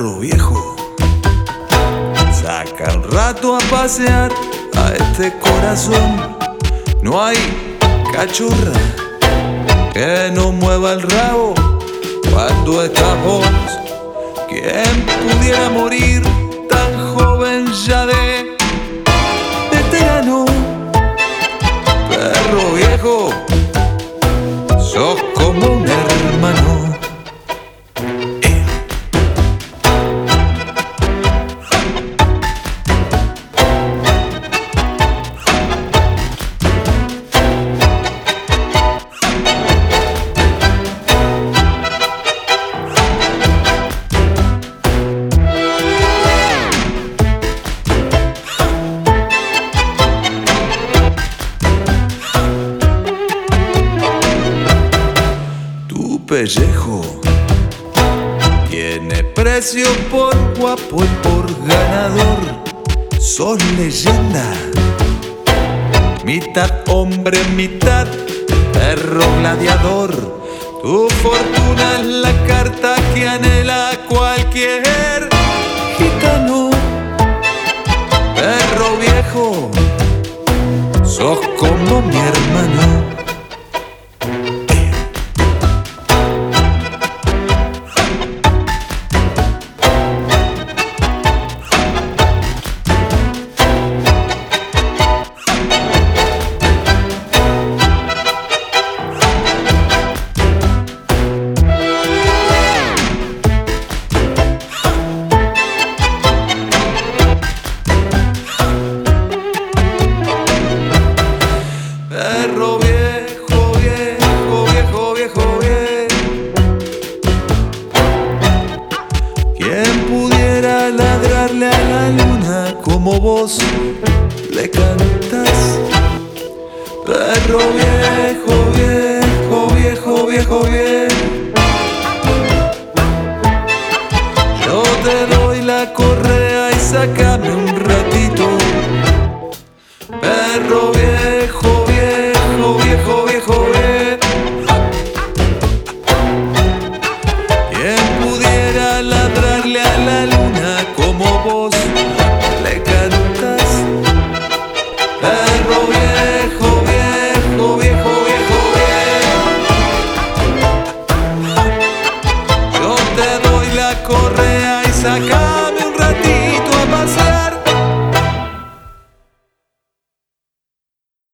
Perro viejo, saca un rato a pasear a este corazón. No hay cachorra que no mueva el rabo cuando estás vos. ¿Quién pudiera morir tan joven ya de veterano? Perro viejo, sos como un hermano. Pellejo tiene precio por guapo y por ganador. Sos leyenda, mitad hombre, mitad perro gladiador. Tu fortuna es la carta que anhela cualquier gitano. Perro viejo, sos como mi hermano. Perro viejo, viejo, viejo, viejo, viejo. ¿Quién pudiera ladrarle a la luna como vos le cantás? Perro viejo, viejo, viejo, viejo, viejo. Yo te doy la correa y sácame un ratito. Perro viejo.